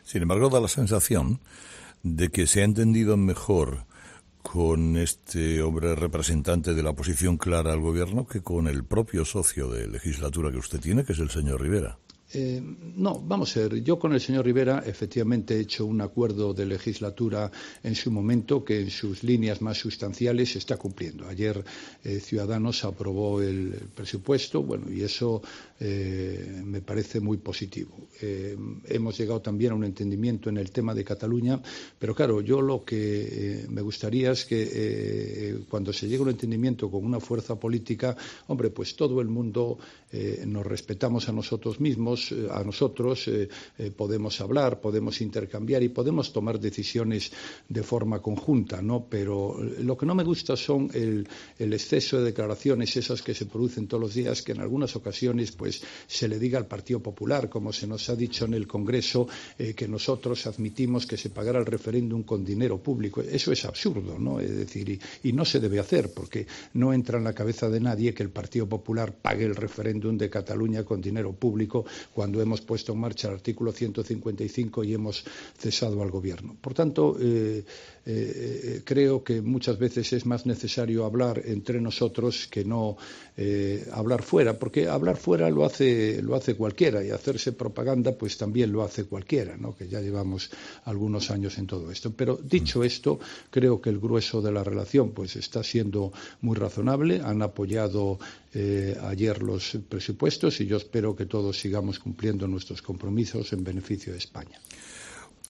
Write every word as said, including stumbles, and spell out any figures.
Sin embargo, da la sensación de que se ha entendido mejor con este hombre representante de la oposición clara al gobierno que con el propio socio de legislatura que usted tiene, que es el señor Rivera. Eh, no, vamos a ver, yo con el señor Rivera efectivamente he hecho un acuerdo de legislatura en su momento que en sus líneas más sustanciales se está cumpliendo. Ayer eh, Ciudadanos aprobó el, el presupuesto, bueno, y eso eh, me parece muy positivo. Eh, hemos llegado también a un entendimiento en el tema de Cataluña, pero claro, yo lo que eh, me gustaría es que eh, cuando se llegue a un entendimiento con una fuerza política, hombre, pues todo el mundo eh, nos respetamos a nosotros mismos, a nosotros eh, eh, podemos hablar, podemos intercambiar y podemos tomar decisiones de forma conjunta, ¿no? Pero lo que no me gusta son el, el exceso de declaraciones, esas que se producen todos los días, que en algunas ocasiones pues se le diga al Partido Popular, como se nos ha dicho en el Congreso, eh, que nosotros admitimos que se pagara el referéndum con dinero público. Eso es absurdo, ¿no? Es decir, y, y no se debe hacer, porque no entra en la cabeza de nadie que el Partido Popular pague el referéndum de Cataluña con dinero público, cuando hemos puesto en marcha el artículo ciento cincuenta y cinco y hemos cesado al Gobierno. Por tanto, eh, eh, creo que muchas veces es más necesario hablar entre nosotros que no eh, hablar fuera, porque hablar fuera lo hace, lo hace cualquiera y hacerse propaganda pues también lo hace cualquiera, ¿no? Que ya llevamos algunos años en todo esto. Pero dicho esto, creo que el grueso de la relación pues está siendo muy razonable. Han apoyado eh, ayer los presupuestos y yo espero que todos sigamos cumpliendo nuestros compromisos en beneficio de España.